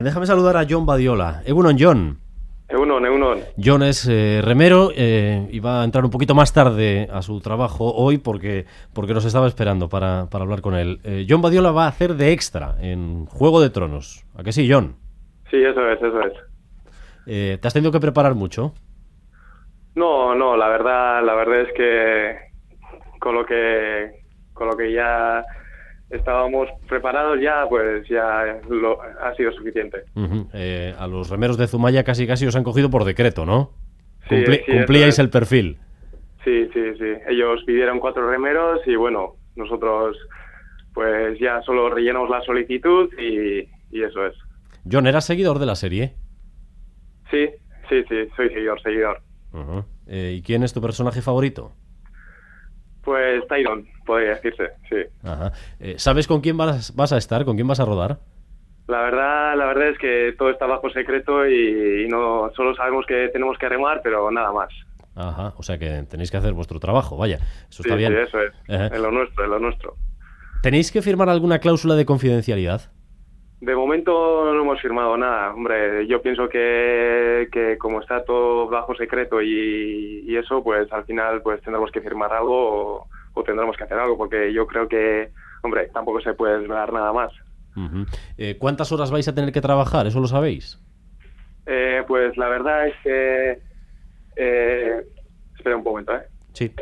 Déjame saludar a Jon Badiola. Egunon, Jon. Egunon. Jon es remero y va a entrar un poquito más tarde a su trabajo hoy porque nos estaba esperando para hablar con él. Jon Badiola va a hacer de extra en Juego de Tronos. ¿A que sí, Jon? Sí, eso es. ¿Te has tenido que preparar mucho? No, la verdad es que con lo que ya estábamos preparados pues ya ha sido suficiente. Uh-huh. A los remeros de Zumaya casi os han cogido por decreto, ¿no? Sí, Cumplíais el perfil. Sí. Ellos pidieron 4 remeros y bueno, nosotros pues ya solo rellenamos la solicitud y eso es. Jon, ¿eras seguidor de la serie? Sí, soy seguidor. Uh-huh. ¿Y quién es tu personaje favorito? Pues Tyrion, podría decirse, sí. Ajá. ¿Sabes con quién vas a estar? ¿Con quién vas a rodar? La verdad es que todo está bajo secreto y no solo sabemos que tenemos que remar, pero nada más. Ajá, o sea que tenéis que hacer vuestro trabajo, vaya, eso está bien. Sí, eso es, en lo nuestro. ¿Tenéis que firmar alguna cláusula de confidencialidad? De momento no hemos firmado nada, hombre, yo pienso que como está todo bajo secreto y eso, pues al final pues tendremos que firmar algo o tendremos que hacer algo, porque yo creo que, hombre, tampoco se puede desvelar nada más. Uh-huh. ¿Cuántas horas vais a tener que trabajar? ¿Eso lo sabéis? Pues la verdad es que... espera un momento, Sí.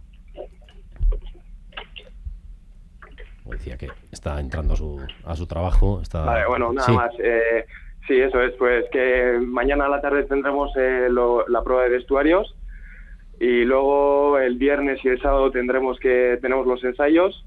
Decía que está entrando a su trabajo. Vale, bueno, nada más. Sí, eso es, pues que mañana a la tarde tendremos la prueba de vestuarios y luego el viernes y el sábado tenemos los ensayos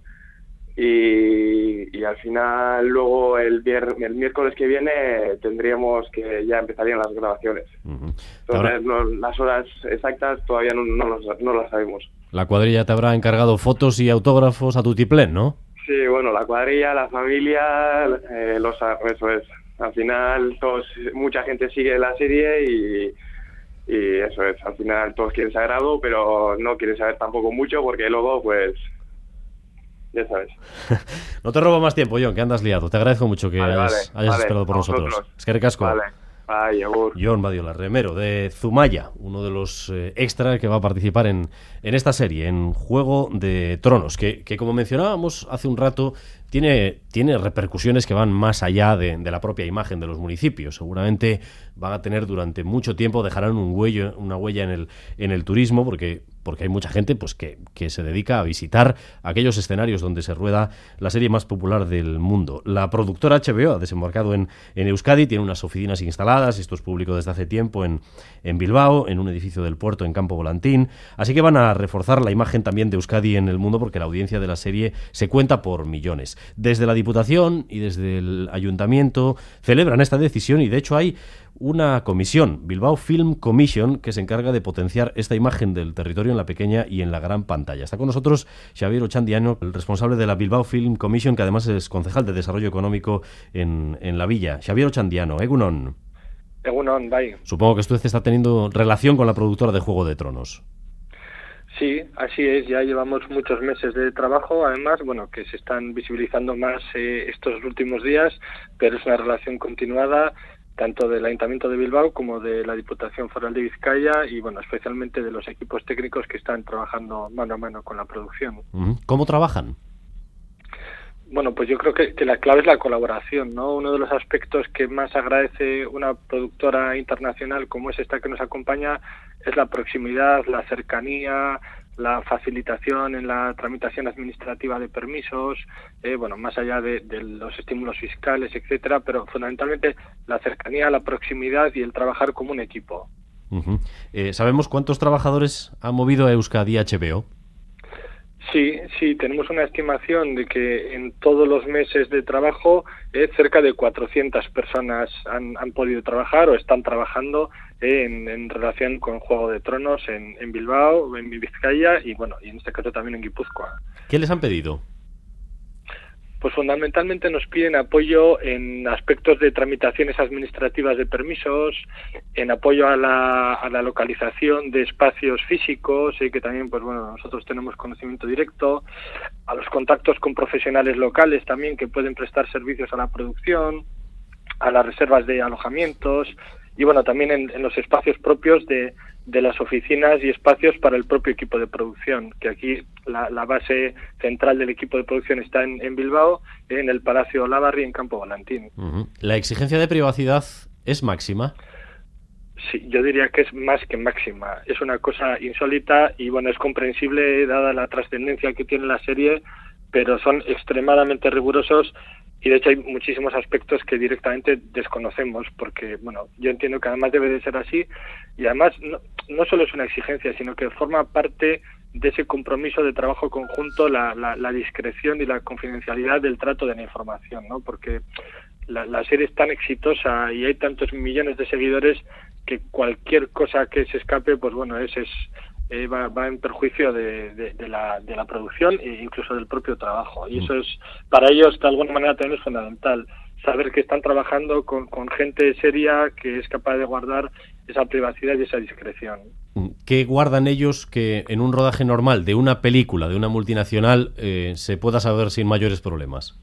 y al final luego el miércoles que viene tendríamos que ya empezarían las grabaciones. Uh-huh. Entonces las horas exactas todavía no las sabemos. La cuadrilla te habrá encargado fotos y autógrafos a tutiplén, ¿no? Sí, bueno, la cuadrilla, la familia, eso es. Al final mucha gente sigue la serie y eso es. Al final todos quieren saber algo, pero no quieren saber tampoco mucho porque luego, pues, ya sabes. No te robo más tiempo, Jon, que andas liado. Te agradezco mucho que hayas esperado por nosotros. Es que recasco. Vale. Ay, Jon Badiola, remero de Zumaya, uno de los extras que va a participar en esta serie, en Juego de Tronos, que como mencionábamos hace un rato, tiene repercusiones que van más allá de la propia imagen de los municipios. Seguramente van a tener durante mucho tiempo, dejarán una huella en el turismo, porque hay mucha gente pues que se dedica a visitar aquellos escenarios donde se rueda la serie más popular del mundo. La productora HBO ha desembarcado en Euskadi, tiene unas oficinas instaladas, esto es público desde hace tiempo, en Bilbao, en un edificio del puerto en Campo Volantín, así que van a reforzar la imagen también de Euskadi en el mundo, porque la audiencia de la serie se cuenta por millones. Desde la Diputación y desde el Ayuntamiento celebran esta decisión y de hecho hay una comisión, Bilbao Film Commission, que se encarga de potenciar esta imagen del territorio en la pequeña y en la gran pantalla. Está con nosotros Xabier Ochandiano, el responsable de la Bilbao Film Commission, que además es concejal de Desarrollo Económico en la villa. Xabier Ochandiano, egunon. Egunon, bai. Supongo que usted está teniendo relación con la productora de Juego de Tronos. Sí, así es, ya llevamos muchos meses de trabajo, además, bueno, que se están visibilizando más estos últimos días, pero es una relación continuada tanto del Ayuntamiento de Bilbao como de la Diputación Foral de Vizcaya y, bueno, especialmente de los equipos técnicos que están trabajando mano a mano con la producción. ¿Cómo trabajan? Bueno, pues yo creo que la clave es la colaboración, ¿no? Uno de los aspectos que más agradece una productora internacional como es esta que nos acompaña es la proximidad, la cercanía, la facilitación en la tramitación administrativa de permisos, bueno, más allá de los estímulos fiscales, etcétera, pero fundamentalmente la cercanía, la proximidad y el trabajar como un equipo. Uh-huh. ¿Sabemos cuántos trabajadores ha movido a Euskadi HBO? Sí, tenemos una estimación de que en todos los meses de trabajo cerca de 400 personas han podido trabajar o están trabajando en relación con Juego de Tronos en Bilbao, en Vizcaya y bueno, y en este caso también en Guipúzcoa. ¿Qué les han pedido? Pues fundamentalmente nos piden apoyo en aspectos de tramitaciones administrativas de permisos, en apoyo a la localización de espacios físicos, que también pues bueno, nosotros tenemos conocimiento directo, a los contactos con profesionales locales también que pueden prestar servicios a la producción, a las reservas de alojamientos y bueno, también en los espacios propios de las oficinas y espacios para el propio equipo de producción, que aquí la base central del equipo de producción está en Bilbao, en el Palacio Olavarri, en Campo Volantín. ¿La exigencia de privacidad es máxima? Sí, yo diría que es más que máxima. Es una cosa insólita y bueno, es comprensible dada la trascendencia que tiene la serie, pero son extremadamente rigurosos y de hecho hay muchísimos aspectos que directamente desconocemos porque, bueno, yo entiendo que además debe de ser así y además no solo es una exigencia, sino que forma parte de ese compromiso de trabajo conjunto la discreción y la confidencialidad del trato de la información, ¿no? Porque la serie es tan exitosa y hay tantos millones de seguidores que cualquier cosa que se escape, pues bueno, va en perjuicio de la producción e incluso del propio trabajo. Y eso es, para ellos, de alguna manera también es fundamental, saber que están trabajando con gente seria que es capaz de guardar esa privacidad y esa discreción. ¿Qué guardan ellos que en un rodaje normal de una película, de una multinacional, se pueda saber sin mayores problemas?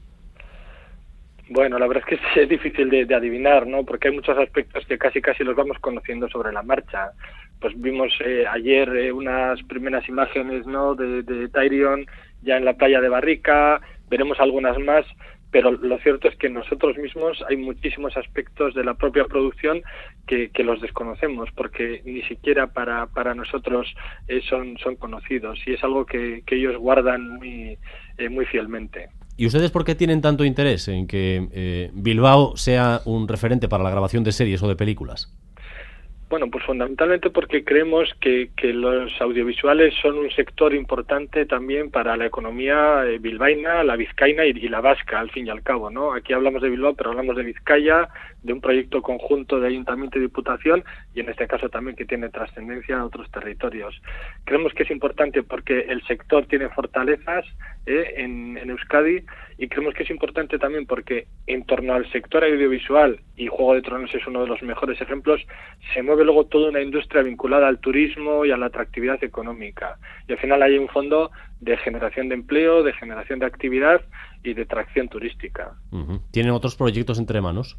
Bueno, la verdad es que es difícil de adivinar, ¿no? Porque hay muchos aspectos que casi los vamos conociendo sobre la marcha. Pues vimos ayer unas primeras imágenes, ¿no? de Tyrion ya en la playa de Barrica, veremos algunas más, pero lo cierto es que nosotros mismos hay muchísimos aspectos de la propia producción que los desconocemos, porque ni siquiera para nosotros son conocidos, y es algo que ellos guardan muy fielmente. ¿Y ustedes por qué tienen tanto interés en que Bilbao sea un referente para la grabación de series o de películas? Bueno, pues fundamentalmente porque creemos que los audiovisuales son un sector importante también para la economía bilbaína, la vizcaína y la vasca, al fin y al cabo, ¿no? Aquí hablamos de Bilbao, pero hablamos de Vizcaya, de un proyecto conjunto de Ayuntamiento y Diputación, y en este caso también que tiene trascendencia a otros territorios. Creemos que es importante porque el sector tiene fortalezas en Euskadi, y creemos que es importante también porque en torno al sector audiovisual, y Juego de Tronos es uno de los mejores ejemplos, se mueve luego toda una industria vinculada al turismo y a la atractividad económica. Y al final hay un fondo de generación de empleo, de generación de actividad y de tracción turística. ¿Tienen otros proyectos entre manos?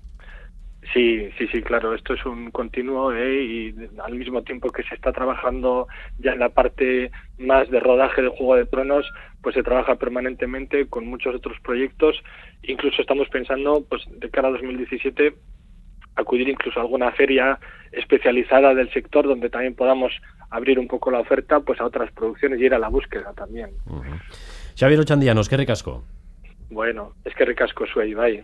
Sí, claro, esto es un continuo y al mismo tiempo que se está trabajando ya en la parte más de rodaje de Juego de Tronos, pues se trabaja permanentemente con muchos otros proyectos. Incluso estamos pensando, pues de cara a 2017, acudir incluso a alguna feria especializada del sector donde también podamos abrir un poco la oferta pues a otras producciones y ir a la búsqueda también. Xabier Otxandiano, eskerrik asko. Bueno, eskerrik asko zuei, bai.